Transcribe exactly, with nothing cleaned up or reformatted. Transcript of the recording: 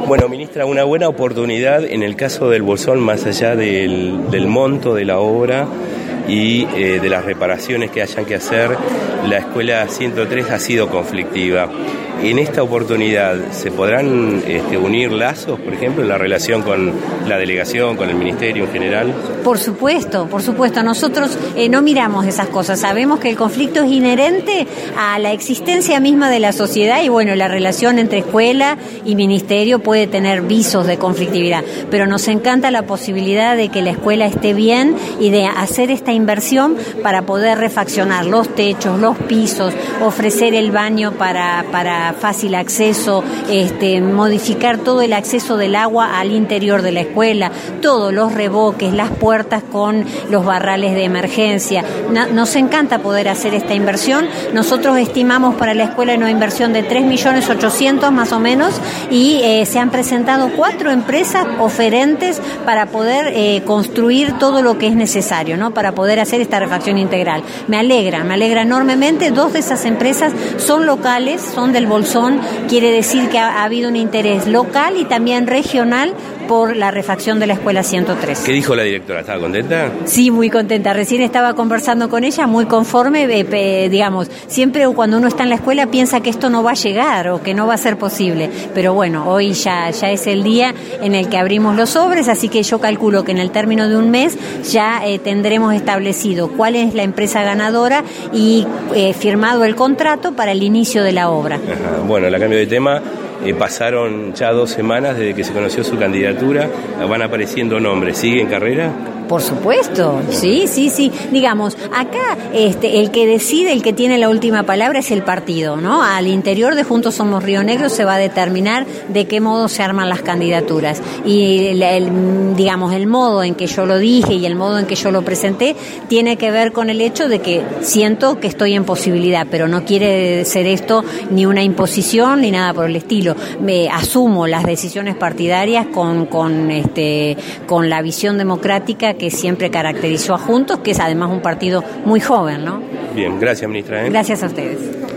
Bueno, ministra, una buena oportunidad en el caso del Bolsón, más allá del, del monto de la obra y eh, de las reparaciones que hayan que hacer. La escuela ciento tres ha sido conflictiva. En esta oportunidad, ¿se podrán este, unir lazos, por ejemplo, en la relación con la delegación, con el ministerio en general? Por supuesto, por supuesto. Nosotros eh, no miramos esas cosas. Sabemos que el conflicto es inherente a la existencia misma de la sociedad y, bueno, la relación entre escuela y ministerio puede tener visos de conflictividad. Pero nos encanta la posibilidad de que la escuela esté bien y de hacer esta inversión para poder refaccionar los techos, los pisos, ofrecer el baño para, para fácil acceso, este, modificar todo el acceso del agua al interior de la escuela, todos los revoques, las puertas con los barrales de emergencia. No, nos encanta poder hacer esta inversión. Nosotros estimamos para la escuela una inversión de tres millones ochocientos más o menos y eh, se han presentado cuatro empresas oferentes para poder eh, construir todo lo que es necesario, ¿no? Para poder hacer esta refacción integral. Me alegra, me alegra enormemente. Dos de esas empresas son locales, son del Bolsón, quiere decir que ha, ha habido un interés local y también regional por la refacción de la escuela ciento tres. ¿Qué dijo la directora? ¿Estaba contenta? Sí, muy contenta. Recién estaba conversando con ella, muy conforme. Eh, eh, digamos, siempre cuando uno está en la escuela piensa que esto no va a llegar o que no va a ser posible. Pero bueno, hoy ya, ya es el día en el que abrimos los sobres, así que yo calculo que en el término de un mes ya eh, tendremos establecido cuál es la empresa ganadora y eh, firmado el contrato para el inicio de la obra. Ajá. Bueno, la cambio de tema. Eh, pasaron ya dos semanas desde que se conoció su candidatura, van apareciendo nombres. ¿Sigue en carrera? Por supuesto, sí, sí, sí. Digamos, acá este, el que decide, el que tiene la última palabra es el partido, ¿no? Al interior de Juntos Somos Río Negro se va a determinar de qué modo se arman las candidaturas. Y, el, el, digamos, el modo en que yo lo dije y el modo en que yo lo presenté tiene que ver con el hecho de que siento que estoy en posibilidad, pero no quiere ser esto ni una imposición ni nada por el estilo. Me asumo las decisiones partidarias con, con, este, con la visión democrática que siempre caracterizó a Juntos, que es además un partido muy joven, ¿no? Bien, gracias, ministra. ¿eh? Gracias a ustedes.